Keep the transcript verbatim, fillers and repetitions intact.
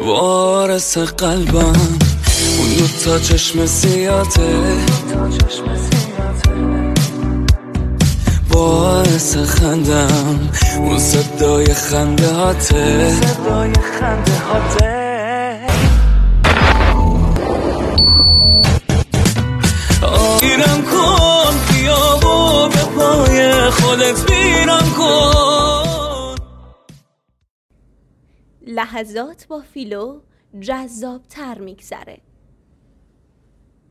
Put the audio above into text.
وارث قلبم اون دو تا چشم سیاته، باعث خندم اون صدای خنده هاته، صدای خنده هاته. آیرم کن خیابو به پای خودت ویرم کن. لحظات با فیلو جذاب تر میگذره.